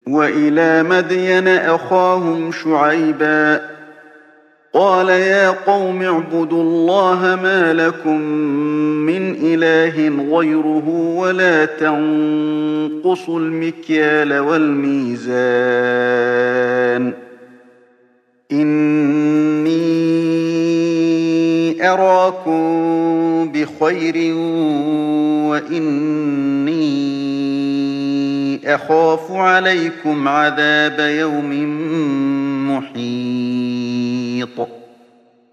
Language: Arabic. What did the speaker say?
وإلى مدين أخاهم شعيبا قال يا قوم اعبدوا الله ما لكم من إله غيره ولا تنقصوا المكيال والميزان إني أراكم بخير وإني أخاف عليكم عذاب يوم محيط